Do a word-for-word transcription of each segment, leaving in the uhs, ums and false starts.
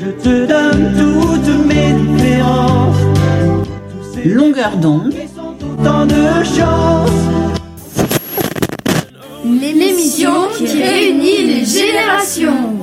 Je te donne toutes mes différences. Longueur d'onde. Tant de chance. L'émission qui réunit les générations.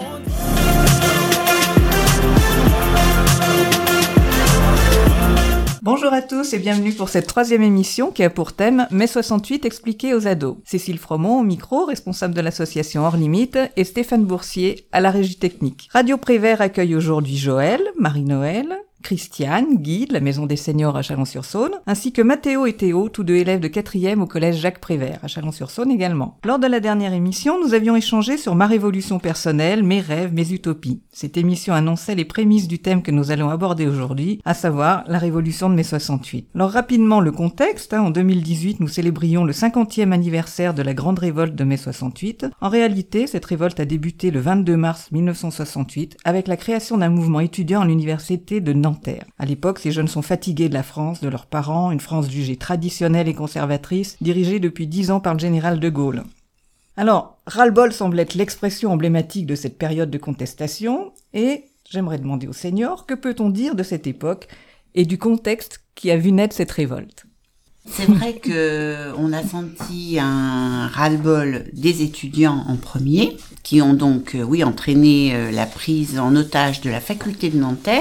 Bonjour à tous et bienvenue pour cette troisième émission qui a pour thème Mai soixante-huit expliqué aux ados. Cécile Fromont au micro, responsable de l'association Hors Limite, et Stéphane Boursier à la régie technique. Radio Prévert accueille aujourd'hui Joël, Marie-Noël, Christiane, Guy de la Maison des Seniors à Chalon-sur-Saône, ainsi que Mathéo et Théo, tous deux élèves de quatrième au collège Jacques Prévert, à Chalon-sur-Saône également. Lors de la dernière émission, nous avions échangé sur ma révolution personnelle, mes rêves, mes utopies. Cette émission annonçait les prémices du thème que nous allons aborder aujourd'hui, à savoir la révolution de mai soixante-huit. Alors rapidement le contexte, hein, en deux mille dix-huit, nous célébrions le cinquantième anniversaire de la grande révolte de mai soixante-huit. En réalité, cette révolte a débuté le vingt-deux mars mille neuf cent soixante-huit avec la création d'un mouvement étudiant à l'université de Nanterre. À l'époque, ces jeunes sont fatigués de la France, de leurs parents, une France jugée traditionnelle et conservatrice, dirigée depuis dix ans par le général de Gaulle. Alors, ras-le-bol semble être l'expression emblématique de cette période de contestation, et j'aimerais demander aux seniors, que peut-on dire de cette époque et du contexte qui a vu naître cette révolte ? C'est vrai que on a senti un ras-le-bol des étudiants en premier, qui ont donc, oui, entraîné la prise en otage de la faculté de Nanterre,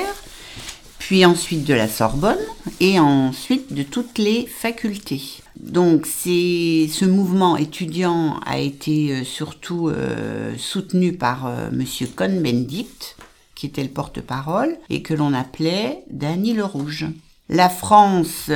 puis ensuite de la Sorbonne, et ensuite de toutes les facultés. Donc c'est, ce mouvement étudiant a été euh, surtout euh, soutenu par euh, Monsieur Cohn-Bendit, qui était le porte-parole, et que l'on appelait Danny le Rouge. La France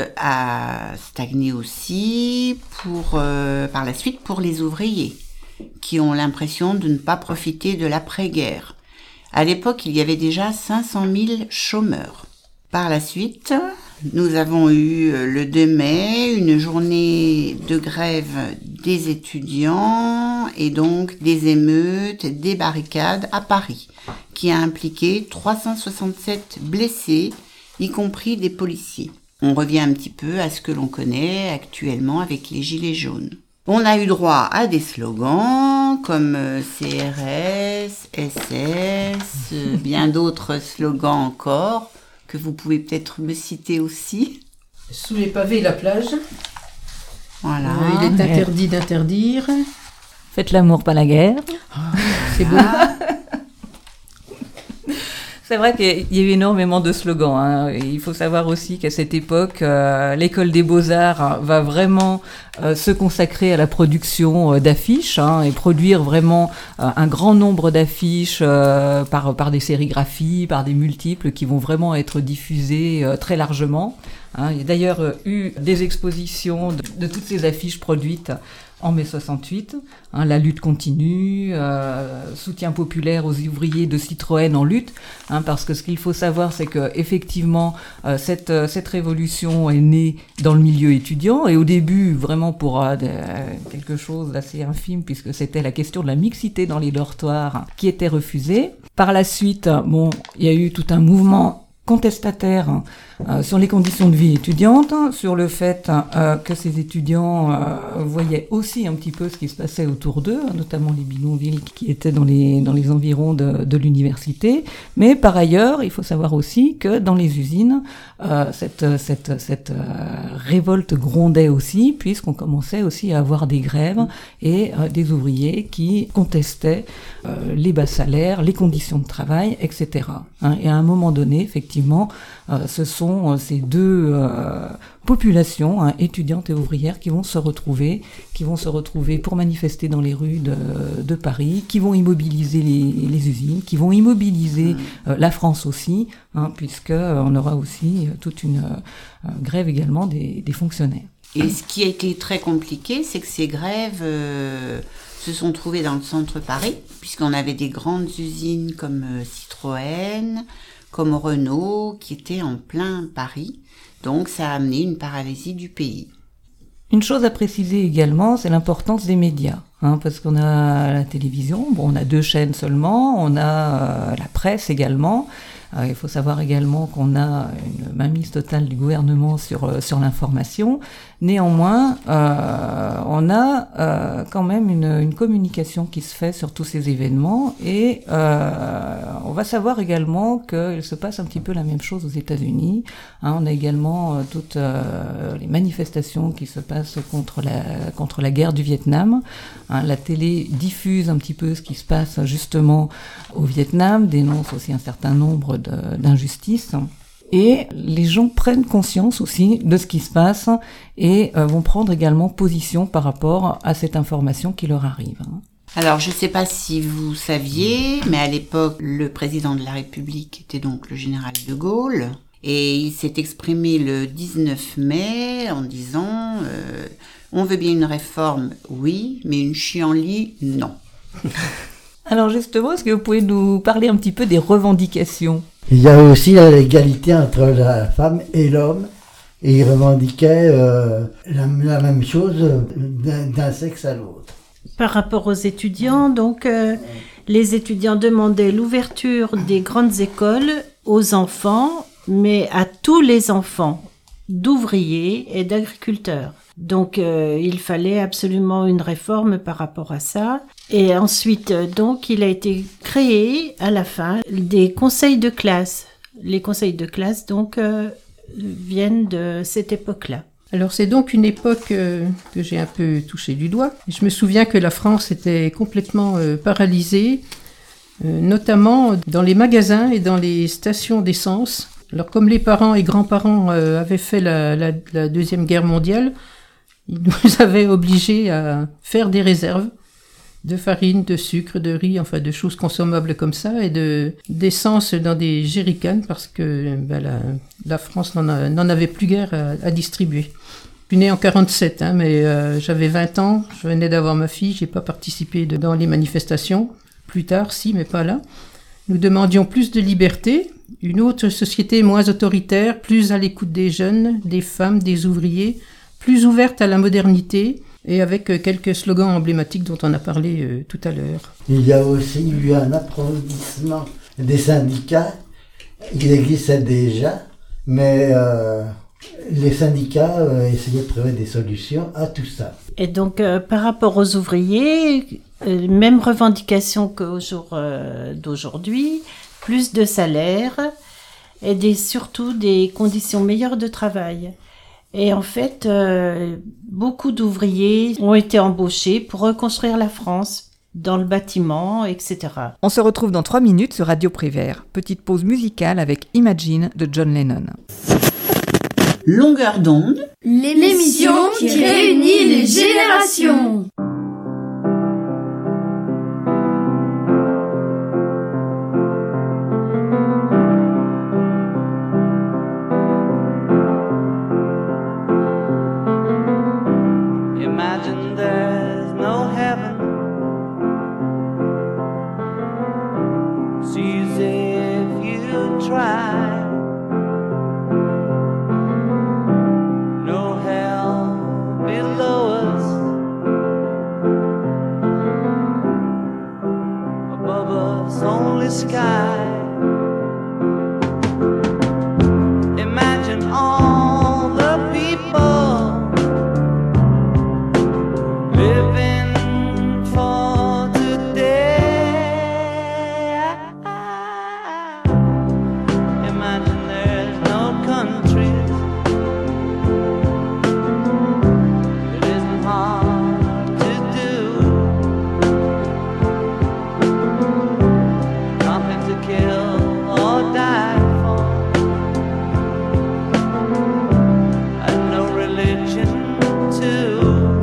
a stagné aussi pour, euh, par la suite pour les ouvriers, qui ont l'impression de ne pas profiter de l'après-guerre. À l'époque, il y avait déjà cinq cent mille chômeurs. Par la suite, nous avons eu le deux mai, une journée de grève des étudiants et donc des émeutes, des barricades à Paris, qui a impliqué trois cent soixante-sept blessés, y compris des policiers. On revient un petit peu à ce que l'on connaît actuellement avec les gilets jaunes. On a eu droit à des slogans comme C R S, S S, bien d'autres slogans encore, que vous pouvez peut-être me citer aussi. Sous les pavés, la plage. Voilà. Euh, il est interdit d'interdire. Faites l'amour, pas la guerre. Oh, c'est beau. C'est vrai qu'il y a eu énormément de slogans, hein. Il faut savoir aussi qu'à cette époque, euh, l'école des beaux-arts hein, va vraiment euh, se consacrer à la production euh, d'affiches hein, et produire vraiment euh, un grand nombre d'affiches euh, par, par des sérigraphies, par des multiples qui vont vraiment être diffusées euh, très largement. Hein. Il y a d'ailleurs euh, eu des expositions de, de toutes ces affiches produites en mai soixante-huit, hein, la lutte continue, euh, soutien populaire aux ouvriers de Citroën en lutte, hein, parce que ce qu'il faut savoir, c'est que effectivement euh, cette euh, cette révolution est née dans le milieu étudiant et au début vraiment pour euh, de, euh, quelque chose d'assez infime puisque c'était la question de la mixité dans les dortoirs hein, qui était refusée. Par la suite, bon, il y a eu tout un mouvement contestataire euh, sur les conditions de vie étudiante, sur le fait euh, que ces étudiants euh, voyaient aussi un petit peu ce qui se passait autour d'eux, notamment les bidonvilles qui étaient dans les dans les environs de, de l'université. Mais par ailleurs, il faut savoir aussi que dans les usines, euh, cette cette cette euh, révolte grondait aussi, puisqu'on commençait aussi à avoir des grèves et euh, des ouvriers qui contestaient euh, les bas salaires, les conditions de travail, et cetera. Hein, et à un moment donné, effectivement, euh, ce sont euh, ces deux euh, populations, hein, étudiantes et ouvrières, qui vont se retrouver, qui vont se retrouver pour manifester dans les rues de, de Paris, qui vont immobiliser les, les usines, qui vont immobiliser euh, la France aussi, hein, puisque euh, on aura aussi euh, toute une euh, grève également des, des fonctionnaires. Et ce qui a été très compliqué, c'est que ces grèves euh, se sont trouvées dans le centre Paris, puisqu'on avait des grandes usines comme euh, Citroën, comme Renault, qui étaient en plein Paris. Donc ça a amené une paralysie du pays. Une chose à préciser également, c'est l'importance des médias, hein, parce qu'on a la télévision, bon, on a deux chaînes seulement, on a euh, la presse également. Euh, il faut savoir également qu'on a une mainmise totale du gouvernement sur euh, sur l'information. Néanmoins, euh, on a euh, quand même une, une communication qui se fait sur tous ces événements et euh, on va savoir également qu'il se passe un petit peu la même chose aux États-Unis. Hein, on a également euh, toutes euh, les manifestations qui se passent contre la contre la guerre du Vietnam. Hein, la télé diffuse un petit peu ce qui se passe justement au Vietnam, dénonce aussi un certain nombre de, d'injustices. Et les gens prennent conscience aussi de ce qui se passe et euh, vont prendre également position par rapport à cette information qui leur arrive. Hein. Alors, je ne sais pas si vous saviez, mais à l'époque, le président de la République était donc le général de Gaulle. Et il s'est exprimé le dix-neuf mai en disant euh, « On veut bien une réforme, oui, mais une chienlit, non. » Alors justement, est-ce que vous pouvez nous parler un petit peu des revendications ? Il y a aussi l'égalité entre la femme et l'homme. Et il revendiquait euh, la, la même chose d'un, d'un sexe à l'autre. Par rapport aux étudiants, donc, euh, les étudiants demandaient l'ouverture des grandes écoles aux enfants, mais à tous les enfants, d'ouvriers et d'agriculteurs. Donc, euh, il fallait absolument une réforme par rapport à ça. Et ensuite, donc, il a été créé, à la fin, des conseils de classe. Les conseils de classe, donc, euh, viennent de cette époque-là. Alors c'est donc une époque euh, que j'ai un peu touché du doigt. Je me souviens que la France était complètement euh, paralysée, euh, notamment dans les magasins et dans les stations d'essence. Alors comme les parents et grands-parents euh, avaient fait la, la, la Deuxième Guerre mondiale, ils nous avaient obligés à faire des réserves de farine, de sucre, de riz, enfin de choses consommables comme ça, et de d'essence dans des jerrycans parce que ben, la, la France n'en, a, n'en avait plus guère à, à distribuer. Je suis née en quarante-sept, hein, mais euh, j'avais vingt ans, je venais d'avoir ma fille, j'ai pas participé de, dans les manifestations. Plus tard, si, mais pas là. Nous demandions plus de liberté, une autre société moins autoritaire, plus à l'écoute des jeunes, des femmes, des ouvriers, plus ouverte à la modernité, et avec quelques slogans emblématiques dont on a parlé euh, tout à l'heure. Il y a aussi eu un approfondissement des syndicats. Il existait déjà, mais euh, les syndicats euh, essayaient de trouver des solutions à tout ça. Et donc, euh, par rapport aux ouvriers, euh, même revendication qu'au jour euh, d'aujourd'hui, plus de salaire et des, surtout des conditions meilleures de travail. Et en fait, euh, beaucoup d'ouvriers ont été embauchés pour reconstruire la France dans le bâtiment, et cetera. On se retrouve dans trois minutes sur Radio Prévert. Petite pause musicale avec Imagine de John Lennon. Longueur d'onde, L'émission qui réunit les générations. Imagine there's no heaven. It's easy if you try. No hell below us. Above us only sky. Imagine all the people living for today. Imagine there's no countries. It isn't hard to do. Nothing to kill or die for. And no religion too.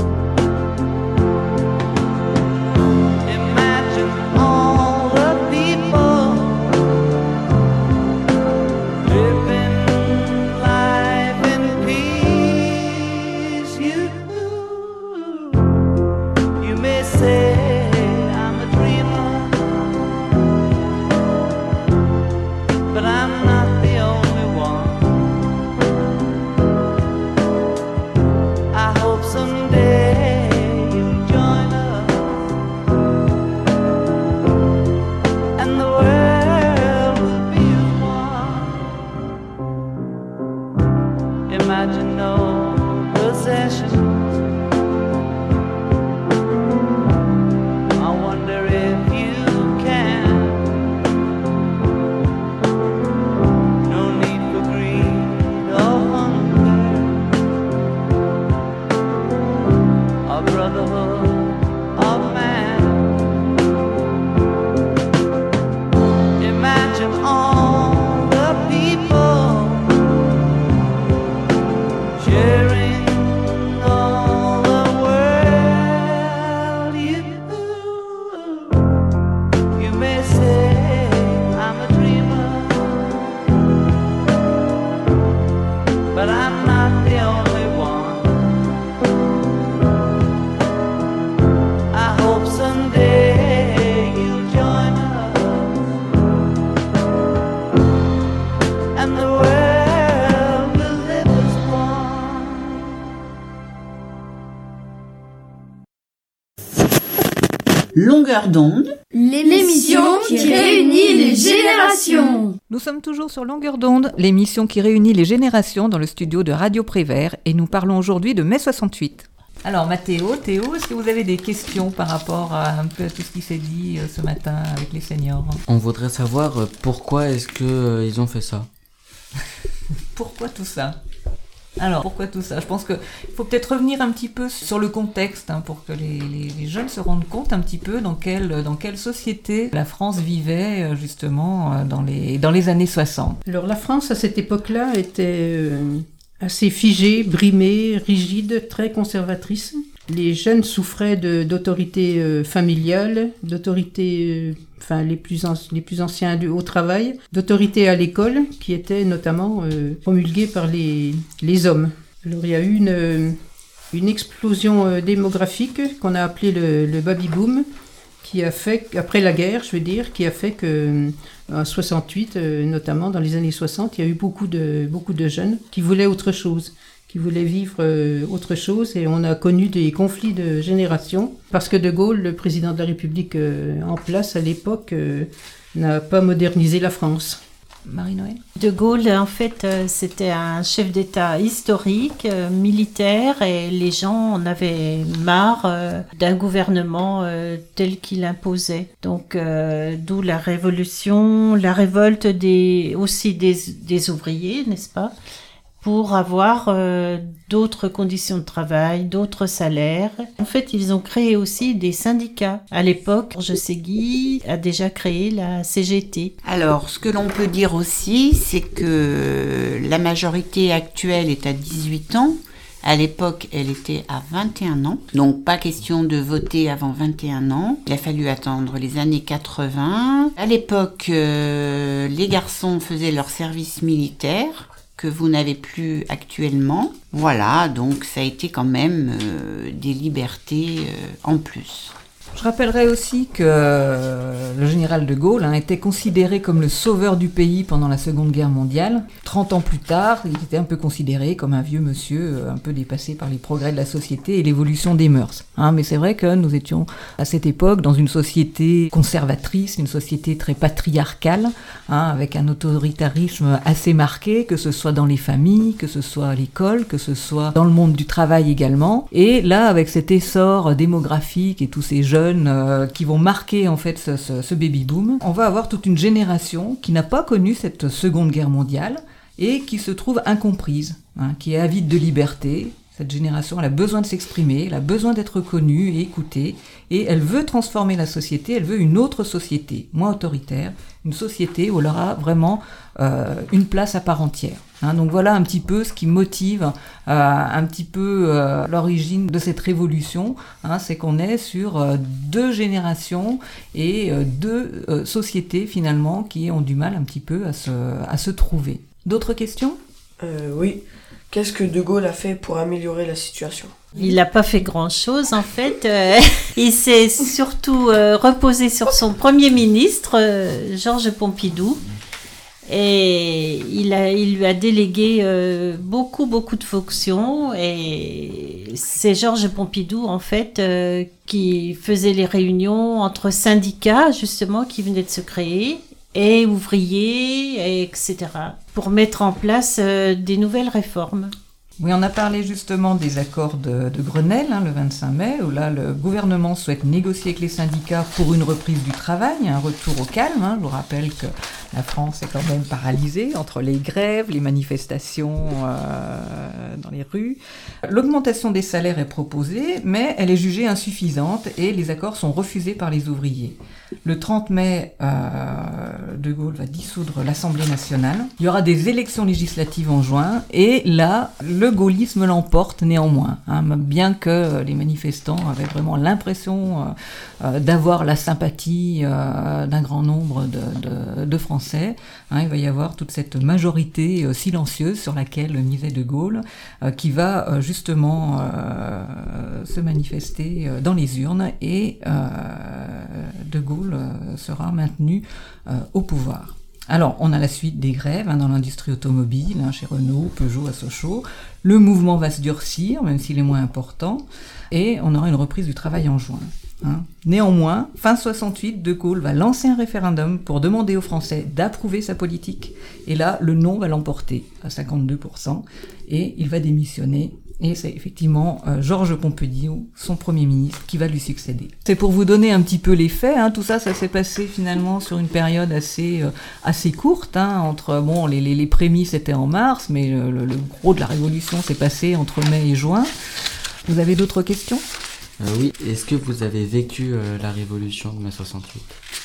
Imagine all the people living life in peace. You, you may say I'm a dreamer, but I'm not the only one. I hope someday you'll join us and the world will be as one. Imagine no possessions. I wonder if you can. all the people, sharing all the world. You, you may say I'm a dreamer, but I'm not the only one. I hope someday you'll join us, and the world will live as one. Longueur d'onde, L'émission qui réunit les générations. Nous sommes toujours sur Longueur d'onde, l'émission qui réunit les générations dans le studio de Radio Prévert, et nous parlons aujourd'hui de mai soixante-huit. Alors Mathéo, Théo, est-ce que vous avez des questions par rapport à un peu à tout ce qui s'est dit euh, ce matin avec les seniors? On voudrait savoir euh, pourquoi est-ce que euh, ils ont fait ça. Pourquoi tout ça? Alors, pourquoi tout ça? Je pense qu'il faut peut-être revenir un petit peu sur le contexte hein, pour que les, les, les jeunes se rendent compte un petit peu dans quelle, dans quelle société la France vivait euh, justement euh, dans les, dans les années soixante. Alors la France à cette époque-là était euh, assez figée, brimée, rigide, très conservatrice. Les jeunes souffraient de, d'autorité euh, familiale, d'autorité, euh, enfin les plus, an- les plus anciens du, au travail, d'autorité à l'école, qui était notamment euh, promulguée par les, les hommes. Alors il y a eu une, euh, une explosion euh, démographique qu'on a appelée le, le baby-boom, qui a fait, après la guerre, je veux dire, qui a fait que en soixante-huit, euh, notamment dans les années soixante, il y a eu beaucoup de, beaucoup de jeunes qui voulaient autre chose, qui voulaient vivre euh, autre chose, et on a connu des conflits de génération, parce que De Gaulle, le président de la République euh, en place à l'époque, euh, n'a pas modernisé la France. Marie-Noël? De Gaulle, en fait, euh, c'était un chef d'État historique, euh, militaire, et les gens en avaient marre euh, d'un gouvernement euh, tel qu'il imposait. Donc, euh, d'où la révolution, la révolte des, aussi des, des ouvriers, n'est-ce pas ? Pour avoir euh, d'autres conditions de travail, d'autres salaires. En fait, ils ont créé aussi des syndicats. À l'époque, Georges Séguy a déjà créé la C G T. Alors, ce que l'on peut dire aussi, c'est que la majorité actuelle est à dix-huit ans. À l'époque, elle était à vingt et un ans. Donc, pas question de voter avant vingt et un ans. Il a fallu attendre les années quatre-vingts. À l'époque, euh, les garçons faisaient leur service militaire, que vous n'avez plus actuellement. Voilà, donc ça a été quand même euh, des libertés euh, en plus. Je rappellerai aussi que euh, le général de Gaulle hein, était considéré comme le sauveur du pays pendant la Seconde Guerre mondiale. trente ans plus tard, il était un peu considéré comme un vieux monsieur, euh, un peu dépassé par les progrès de la société et l'évolution des mœurs. Hein, mais c'est vrai que nous étions à cette époque dans une société conservatrice, une société très patriarcale, hein, avec un autoritarisme assez marqué, que ce soit dans les familles, que ce soit à l'école, que ce soit dans le monde du travail également. Et là, avec cet essor démographique et tous ces jeunes Euh, qui vont marquer en fait ce, ce, ce baby-boom, on va avoir toute une génération qui n'a pas connu cette Seconde Guerre mondiale et qui se trouve incomprise, hein, qui est avide de liberté. Cette génération, elle a besoin de s'exprimer, elle a besoin d'être connue et écoutée, et elle veut transformer la société, elle veut une autre société, moins autoritaire, une société où elle aura vraiment euh, une place à part entière. Hein, donc voilà un petit peu ce qui motive euh, un petit peu euh, l'origine de cette révolution, hein, c'est qu'on est sur euh, deux générations et euh, deux euh, sociétés finalement qui ont du mal un petit peu à se, à se trouver. D'autres questions ? Euh, oui. Qu'est-ce que De Gaulle a fait pour améliorer la situation ? Il n'a pas fait grand-chose, en fait. Euh, il s'est surtout euh, reposé sur son Premier ministre, euh, Georges Pompidou. Et il, a, il lui a délégué euh, beaucoup, beaucoup de fonctions. Et c'est Georges Pompidou, en fait, euh, qui faisait les réunions entre syndicats, justement, qui venaient de se créer, et ouvriers, et etc., pour mettre en place euh, des nouvelles réformes. Oui, on a parlé justement des accords de, de Grenelle, hein, le vingt-cinq mai, où là, le gouvernement souhaite négocier avec les syndicats pour une reprise du travail, un retour au calme. Hein. Je vous rappelle que La France est quand même paralysée entre les grèves, les manifestations euh, dans les rues. L'augmentation des salaires est proposée, mais elle est jugée insuffisante et les accords sont refusés par les ouvriers. Le trente mai, euh, De Gaulle va dissoudre l'Assemblée nationale. Il y aura des élections législatives en juin et là, le gaullisme l'emporte néanmoins. Hein, bien que les manifestants avaient vraiment l'impression euh, euh, d'avoir la sympathie euh, d'un grand nombre de, de, de Français. Hein, il va y avoir toute cette majorité euh, silencieuse sur laquelle misait De Gaulle, euh, qui va euh, justement euh, se manifester euh, dans les urnes et euh, De Gaulle euh, sera maintenu euh, au pouvoir. Alors, on a la suite des grèves hein, dans l'industrie automobile, hein, chez Renault, Peugeot, à Sochaux. Le mouvement va se durcir, même s'il est moins important, et on aura une reprise du travail en juin. Hein. Néanmoins, fin soixante-huit, De Gaulle va lancer un référendum pour demander aux Français d'approuver sa politique. Et là, le non va l'emporter à cinquante-deux pour cent, et il va démissionner. Et c'est effectivement euh, Georges Pompidou, son Premier ministre, qui va lui succéder. C'est pour vous donner un petit peu les faits, hein, tout ça, ça s'est passé finalement sur une période assez, euh, assez courte, hein, entre, bon, les, les, les prémices étaient en mars, mais le, le, le gros de la révolution s'est passé entre mai et juin. Vous avez d'autres questions ? euh, Oui, est-ce que vous avez vécu euh, la révolution de mai soixante-huit ?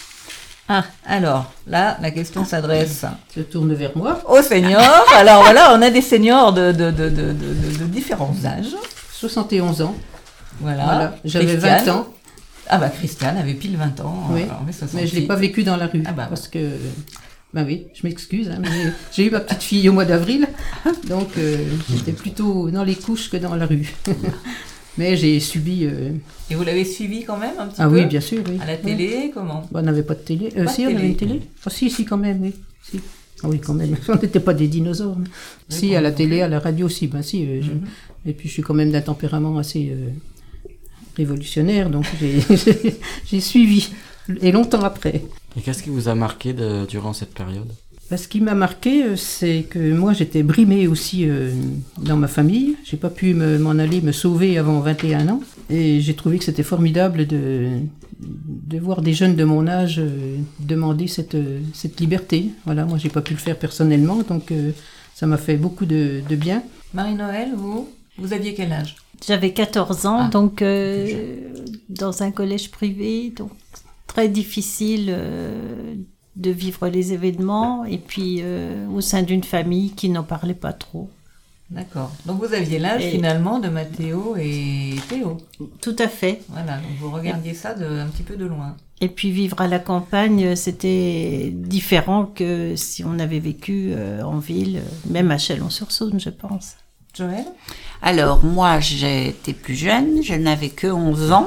Ah, alors, là, la question s'adresse... Se tourne vers moi. Aux seniors. Alors voilà, on a des seniors de, de, de, de, de, de différents âges. soixante et onze ans. Voilà. voilà. J'avais Christiane. vingt ans. Ah bah, Christiane avait pile vingt ans. Oui, en mai soixante-huit. mais je ne l'ai pas vécu dans la rue. Ah bah, parce que... Ben oui, je m'excuse, hein, mais j'ai eu ma petite fille au mois d'avril. Donc, euh, j'étais plutôt dans les couches que dans la rue. Mais j'ai subi... Euh... Et vous l'avez suivi quand même un petit ah peu ? Ah oui, bien sûr, oui. À la télé, oui. Comment ? Bon, on n'avait pas de télé. Euh, pas si, de on télé. avait une télé. Ah si, si, quand même, oui. Si. Ah oui, quand même. On n'était pas des dinosaures. Oui, si, à la télé, à la radio, si. Ben si. Euh, mm-hmm. je... Et puis, je suis quand même d'un tempérament assez euh, révolutionnaire, donc j'ai, j'ai suivi. Et longtemps après. Et qu'est-ce qui vous a marqué de, durant cette période ? Ce qui m'a marqué, c'est que moi, j'étais brimée aussi euh, dans ma famille. J'ai pas pu me, m'en aller me sauver avant vingt et un ans. Et j'ai trouvé que c'était formidable de, de voir des jeunes de mon âge euh, demander cette, cette liberté. Voilà, moi, j'ai pas pu le faire personnellement, donc euh, ça m'a fait beaucoup de, de bien. Marie-Noël, vous, vous aviez quel âge ? J'avais quatorze ans, ah, donc euh, dans un collège privé, donc très difficile... Euh, de vivre les événements et puis euh, au sein d'une famille qui n'en parlait pas trop. D'accord. Donc vous aviez l'âge et... finalement de Mathéo et Théo. Tout à fait. Voilà, donc vous regardiez ça de, un petit peu de loin. Et puis vivre à la campagne, c'était différent que si on avait vécu euh, en ville, même à Chalon-sur-Saône, je pense. Joël ? Alors moi j'étais plus jeune, je n'avais que onze ans.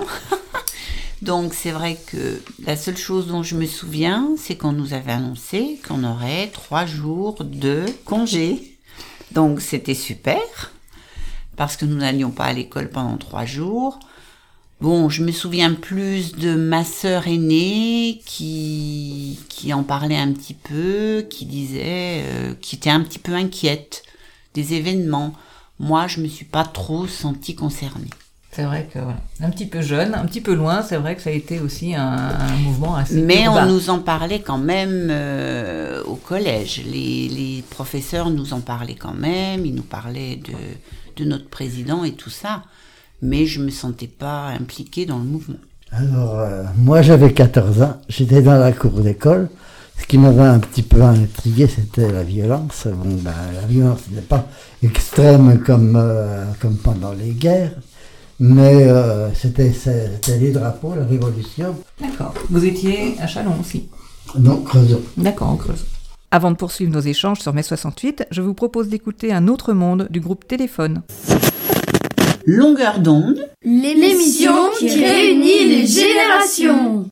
Donc c'est vrai que la seule chose dont je me souviens, c'est qu'on nous avait annoncé qu'on aurait trois jours de congé. Donc c'était super, parce que nous n'allions pas à l'école pendant trois jours. Bon, je me souviens plus de ma sœur aînée qui, qui en parlait un petit peu, qui disait, euh, qui était un petit peu inquiète des événements. Moi, je me suis pas trop sentie concernée. C'est vrai que voilà, un petit peu jeune, un petit peu loin, c'est vrai que ça a été aussi un, un mouvement assez Mais urbain. On nous en parlait quand même euh, au collège. Les, les professeurs nous en parlaient quand même, ils nous parlaient de, de notre président et tout ça. Mais je me sentais pas impliquée dans le mouvement. Alors, euh, moi j'avais quatorze ans, j'étais dans la cour d'école. Ce qui m'avait un petit peu intrigué, c'était la violence. Bon, ben, la violence n'était pas extrême comme, euh, comme pendant les guerres. Mais euh, c'était, c'était les drapeaux, la révolution. D'accord. Vous étiez à Chalon aussi ? Non, Creusot. D'accord, en Creusot. Avant de poursuivre nos échanges sur mai soixante-huit, je vous propose d'écouter Un autre monde du groupe Téléphone. Longueur d'onde, l'émission qui réunit les générations.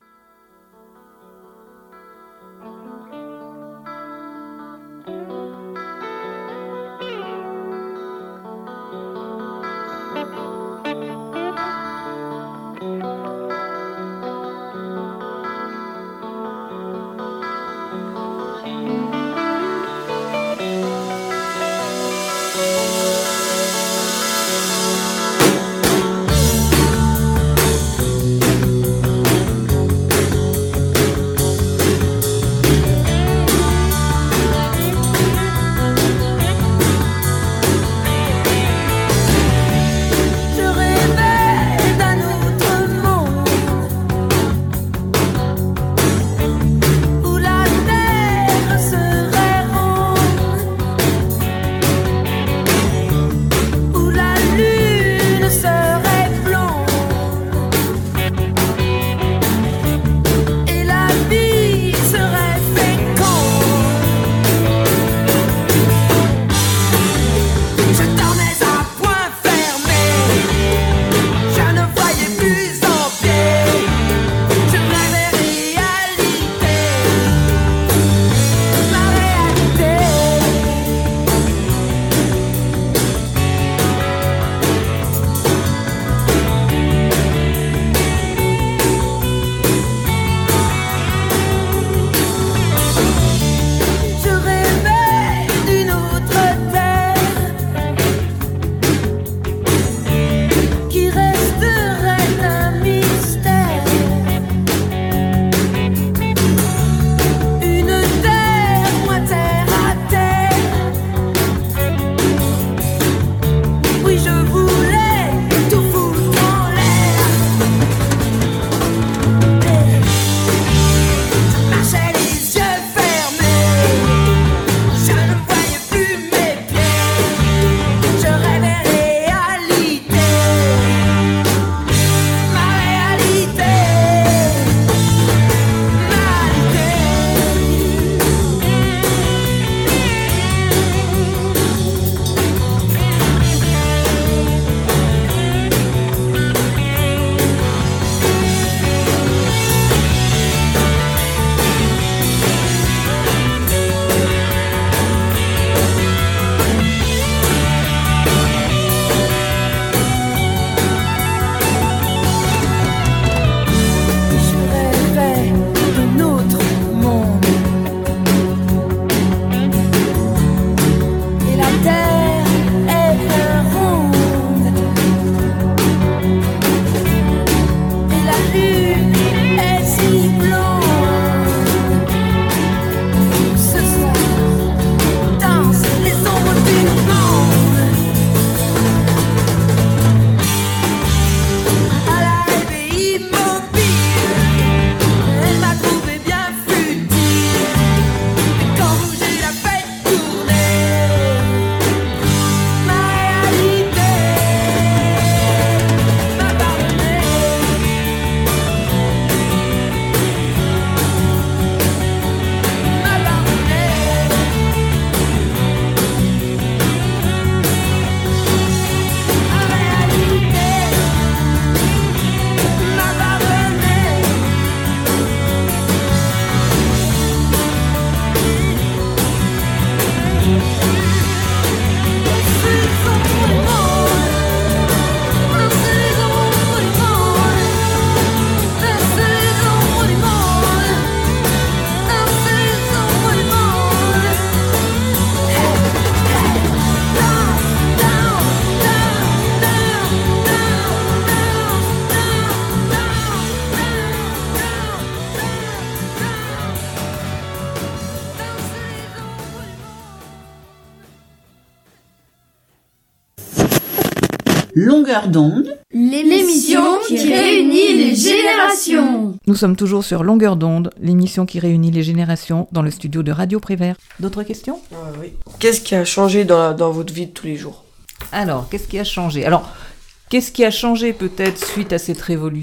Longueur d'onde, l'émission qui réunit les générations. Nous sommes toujours sur Longueur d'onde, l'émission qui réunit les générations dans le studio de Radio Prévert. D'autres questions ? Ah oui. Qu'est-ce qui a changé dans, la, dans votre vie de tous les jours ? Alors, qu'est-ce qui a changé ? Alors, qu'est-ce qui a changé peut-être suite à cette révolution ?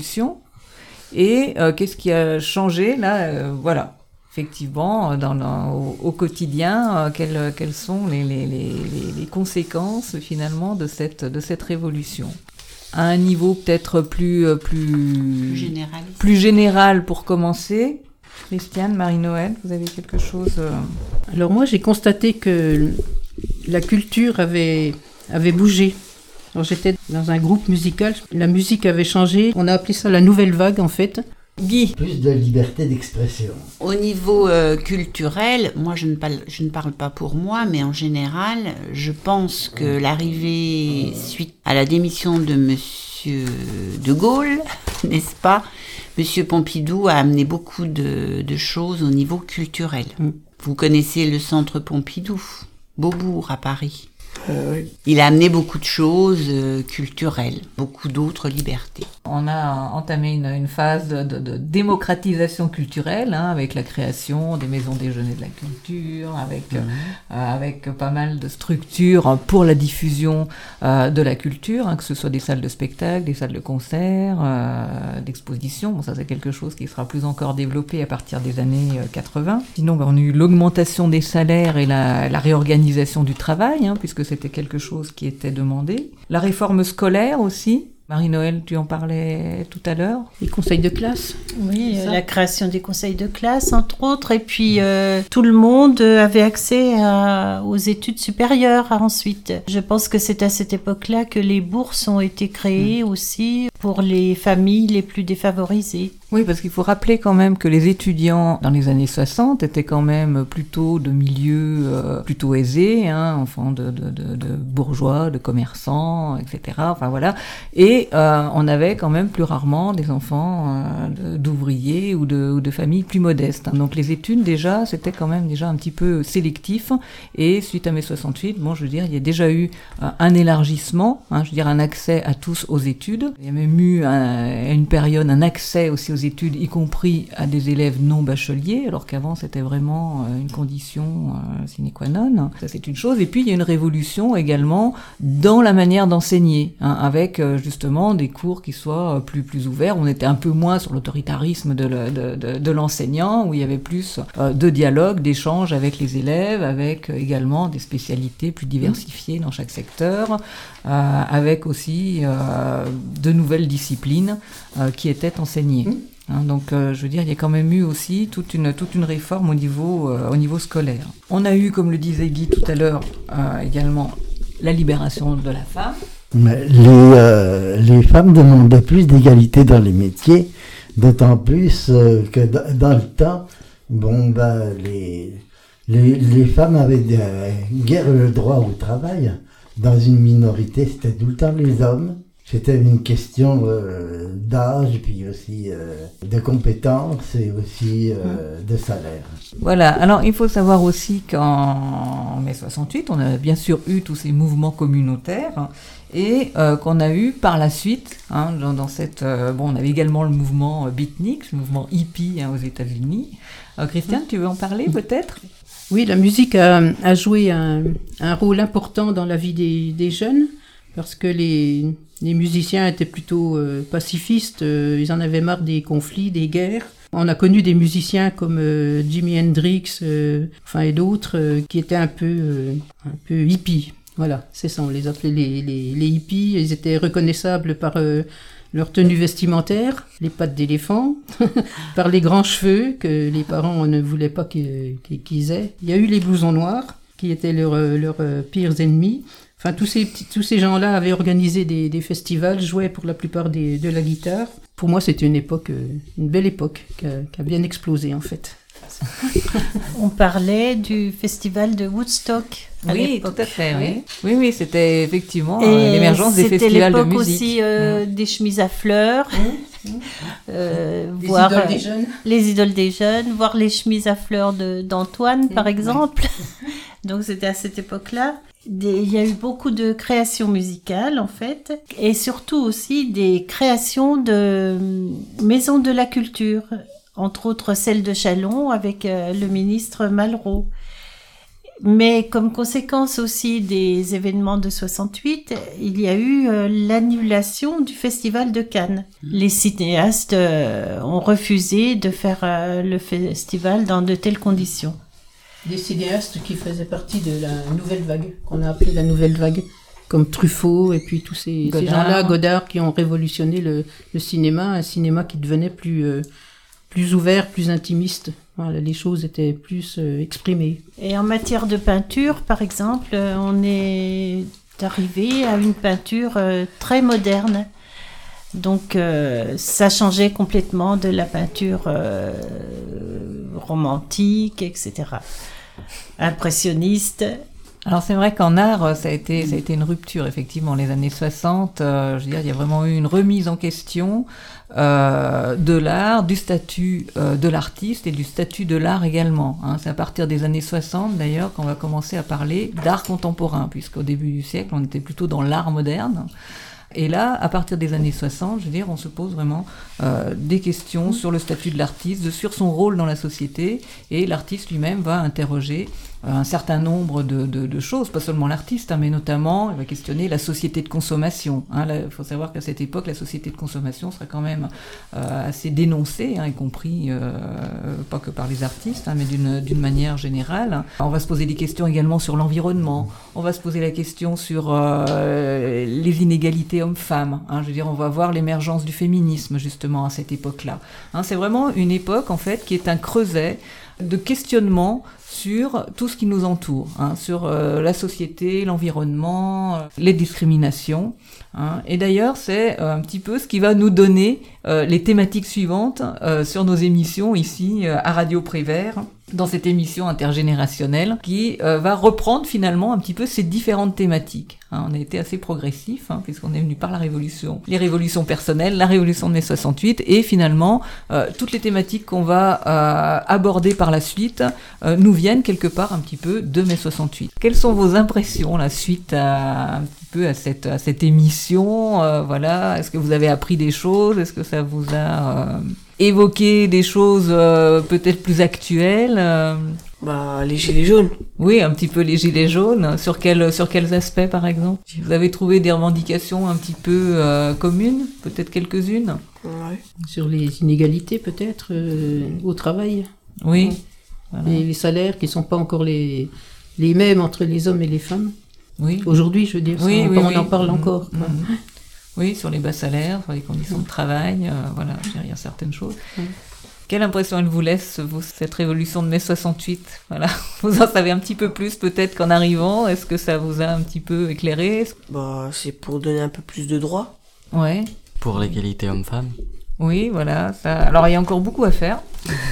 Et euh, qu'est-ce qui a changé là euh, Voilà, effectivement, dans, dans, au, au quotidien, euh, quelles, quelles sont les, les, les, les conséquences finalement de cette, de cette révolution ? À un niveau peut-être plus, plus, plus général. Plus général pour commencer. Christiane, Marie-Noël, vous avez quelque chose euh... Alors moi, j'ai constaté que la culture avait, avait bougé. Alors j'étais dans un groupe musical, la musique avait changé, on a appelé ça la nouvelle vague en fait. Guy. Plus de liberté d'expression. Au niveau euh, culturel, moi je ne, parle, je ne parle pas pour moi, mais en général, je pense que l'arrivée suite à la démission de Monsieur de Gaulle, n'est-ce pas, Monsieur Pompidou a amené beaucoup de, de choses au niveau culturel. Mm. Vous connaissez le centre Pompidou, Beaubourg à Paris. Euh, oui. Il a amené beaucoup de choses euh, culturelles, beaucoup d'autres libertés. On a entamé une, une phase de, de, de démocratisation culturelle, hein, avec la création des maisons des jeunes et de la culture, avec, mmh. euh, avec pas mal de structures pour la diffusion euh, de la culture, hein, que ce soit des salles de spectacle, des salles de concert, euh, d'exposition. Bon, ça c'est quelque chose qui sera plus encore développé à partir des années quatre-vingts. Sinon, on a eu l'augmentation des salaires et la, la réorganisation du travail, hein, puisque c'était quelque chose qui était demandé. La réforme scolaire aussi. Marie-Noël, tu en parlais tout à l'heure. Les conseils de classe. Oui, euh, la création des conseils de classe, entre autres. Et puis, euh, tout le monde avait accès à, aux études supérieures ensuite. Je pense que c'est à cette époque-là que les bourses ont été créées mmh. aussi pour les familles les plus défavorisées. Oui, parce qu'il faut rappeler quand même que les étudiants dans les années soixante étaient quand même plutôt de milieux euh, plutôt aisés, hein, enfants de, de, de, de bourgeois, de commerçants, et cetera. Enfin voilà. Et euh, on avait quand même plus rarement des enfants euh, de, d'ouvriers ou de, ou de familles plus modestes. Hein. Donc les études déjà, c'était quand même déjà un petit peu sélectif. Et suite à mai soixante-huit, bon, je veux dire, il y a déjà eu euh, un élargissement, hein, je veux dire un accès à tous aux études. Il y a même eu un, à une période un accès aussi aux études, y compris à des élèves non bacheliers, alors qu'avant c'était vraiment une condition euh, sine qua non. Ça c'est une chose. Et puis il y a une révolution également dans la manière d'enseigner, hein, avec euh, justement des cours qui soient plus plus ouverts. On était un peu moins sur l'autoritarisme de, le, de, de, de l'enseignant, où il y avait plus euh, de dialogue, d'échange avec les élèves, avec euh, également des spécialités plus diversifiées dans chaque secteur, euh, avec aussi euh, de nouvelles disciplines euh, qui étaient enseignées. Mmh. Hein, donc, euh, je veux dire, il y a quand même eu aussi toute une, toute une réforme au niveau, euh, au niveau scolaire. On a eu, comme le disait Guy tout à l'heure, euh, également la libération de la femme. Mais les, euh, les femmes demandaient plus d'égalité dans les métiers, d'autant plus euh, que d- dans le temps, bon, ben, les, les, les femmes avaient euh, guère le droit au travail. Dans une minorité, c'était tout le temps les hommes. C'était une question euh, d'âge, puis aussi euh, de compétences et aussi euh, de salaire. Voilà, alors il faut savoir aussi qu'en mai soixante-huit, on a bien sûr eu tous ces mouvements communautaires, hein, et euh, qu'on a eu par la suite, hein, dans, dans cette... Euh, bon, on avait également le mouvement euh, beatnik, le mouvement hippie, hein, aux États-Unis. Euh, Christiane, tu veux en parler peut-être ? Oui, la musique a, a joué un, un rôle important dans la vie des, des jeunes, parce que les... Les musiciens étaient plutôt euh, pacifistes, euh, ils en avaient marre des conflits, des guerres. On a connu des musiciens comme euh, Jimi Hendrix, euh, enfin et d'autres, euh, qui étaient un peu, euh, un peu hippies. Voilà, c'est ça, on les appelait les, les, les hippies. Ils étaient reconnaissables par euh, leur tenue vestimentaire, les pattes d'éléphant, par les grands cheveux que les parents ne voulaient pas qu'ils, qu'ils aient. Il y a eu les blousons noirs, qui étaient leurs leur, leur pires ennemis. Enfin, tous ces, tous ces gens-là avaient organisé des, des festivals, jouaient pour la plupart des, de la guitare. Pour moi, c'était une époque, une belle époque, qui a, qui a bien explosé, en fait. On parlait du festival de Woodstock. À oui, l'époque. tout à fait, oui. Oui, oui, c'était effectivement euh, l'émergence des festivals de musique. C'était l'époque aussi euh, mmh. des chemises à fleurs. Mmh. Euh, les voir idoles des jeunes. Les idoles des jeunes, voir les chemises à fleurs de, d'Antoine, mmh. par exemple. Donc c'était à cette époque-là. Des, il y a eu beaucoup de créations musicales en fait, et surtout aussi des créations de maisons de la culture, entre autres celle de Châlons avec euh, le ministre Malraux. Mais comme conséquence aussi des événements de soixante-huit, il y a eu euh, l'annulation du Festival de Cannes. Les cinéastes euh, ont refusé de faire euh, le festival dans de telles conditions. Des cinéastes qui faisaient partie de la nouvelle vague, qu'on a appelée la nouvelle vague, comme Truffaut et puis tous ces, ces gens-là, Godard, qui ont révolutionné le, le cinéma, un cinéma qui devenait plus, euh, plus ouvert, plus intimiste. Voilà, les choses étaient plus euh, exprimées. Et en matière de peinture, par exemple, euh, on est arrivé à une peinture euh, très moderne. Donc euh, ça changeait complètement de la peinture euh, romantique, et cetera. Impressionniste. Alors c'est vrai qu'en art, ça a été, ça a été une rupture, effectivement, les années soixante. Euh, je veux dire, il y a vraiment eu une remise en question euh, de l'art, du statut euh, de l'artiste et du statut de l'art également. Hein. C'est à partir des années soixante, d'ailleurs, qu'on va commencer à parler d'art contemporain, puisqu'au début du siècle, on était plutôt dans l'art moderne. Et là, à partir des années soixante, je veux dire, on se pose vraiment euh, des questions sur le statut de l'artiste, sur son rôle dans la société, et l'artiste lui-même va interroger euh, un certain nombre de, de, de choses, pas seulement l'artiste, hein, mais notamment, il va questionner la société de consommation. Hein. Il faut savoir qu'à cette époque, la société de consommation sera quand même euh, assez dénoncée, hein, y compris euh, pas que par les artistes, hein, mais d'une, d'une manière générale. On va se poser des questions également sur l'environnement, on va se poser la question sur euh, les inégalités hommes-femmes. Hein, je veux dire, on va voir l'émergence du féminisme, justement, à cette époque-là. Hein, c'est vraiment une époque, en fait, qui est un creuset de questionnement sur tout ce qui nous entoure, hein, sur euh, la société, l'environnement, euh, les discriminations. Hein. Et d'ailleurs, c'est euh, un petit peu ce qui va nous donner euh, les thématiques suivantes euh, sur nos émissions ici euh, à Radio Prévert, dans cette émission intergénérationnelle qui euh, va reprendre finalement un petit peu ces différentes thématiques. Hein, on a été assez progressif, hein, puisqu'on est venu par la révolution, les révolutions personnelles, la révolution de mai soixante-huit, et finalement, euh, toutes les thématiques qu'on va euh, aborder par la suite euh, nous viennent quelque part un petit peu de mai soixante-huit. Quelles sont vos impressions, la suite à, un petit peu à cette, à cette émission euh, voilà, est-ce que vous avez appris des choses? Est-ce que ça vous a euh, évoqué des choses euh, peut-être plus actuelles euh... Bah, les gilets jaunes. Oui, un petit peu les gilets jaunes. Sur, quel, sur quels aspects, par exemple? Vous avez trouvé des revendications un petit peu euh, communes? Peut-être quelques-unes? Ouais. Sur les inégalités, peut-être, euh, au travail. Oui. Ouais. Voilà. Et les salaires qui ne sont pas encore les, les mêmes entre les hommes et les femmes. Oui. Aujourd'hui, je veux dire, oui, ça, oui, comme oui. on en parle mmh, encore. Mmh. Oui, sur les bas salaires, sur les conditions de travail, euh, voilà, je veux dire, il y a certaines choses. Mmh. Quelle impression elle vous laisse, vous, cette révolution de mai soixante-huit? Voilà, vous en savez un petit peu plus peut-être qu'en arrivant. Est-ce que ça vous a un petit peu éclairé? Bah, c'est pour donner un peu plus de droits. Ouais. Pour l'égalité homme-femme. Oui, voilà. Ça... Alors, il y a encore beaucoup à faire.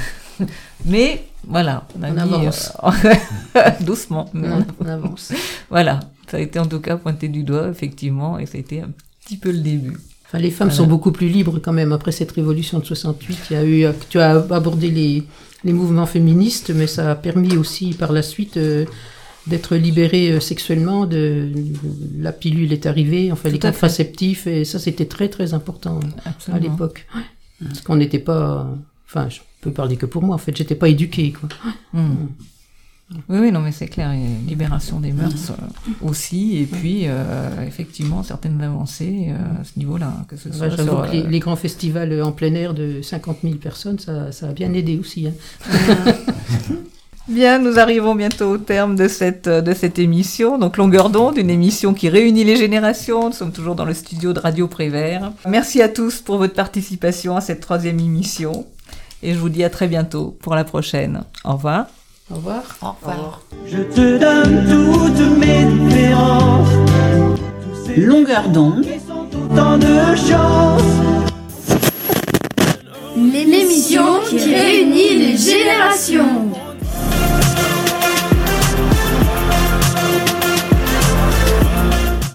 Mais, voilà. On, a on mis, avance. Euh... Doucement. Mais Ouais, on... on avance. Voilà. Ça a été en tout cas pointé du doigt, effectivement, et ça a été un petit peu le début. Enfin, les femmes voilà. sont beaucoup plus libres quand même après cette révolution de soixante-huit. Il y a eu, tu as abordé les, les mouvements féministes, mais ça a permis aussi par la suite euh, d'être libérée euh, sexuellement. De, de, la pilule est arrivée, enfin Tout les à contraceptifs, et ça c'était très très important Absolument. à l'époque. Ouais. Parce qu'on n'était pas, enfin je peux parler que pour moi, en fait j'étais pas éduquée quoi. Mmh. Oui, oui, non, mais c'est clair, il y a une libération des mœurs euh, aussi, et puis euh, effectivement certaines avancées euh, à ce niveau-là, que ce soit Ouais, j'avoue sur, que les, euh, les grands festivals en plein air de cinquante mille personnes, ça, ça a bien aidé aussi. Hein. Bien, nous arrivons bientôt au terme de cette, de cette émission. Donc, Longueur d'onde, une émission qui réunit les générations. Nous sommes toujours dans le studio de Radio Prévert. Merci à tous pour votre participation à cette troisième émission. Et je vous dis à très bientôt pour la prochaine. Au revoir. Au revoir. Au revoir. Je te donne toutes mes différences. Longueur d'onde. Autant de chance. L'émission qui réunit les générations.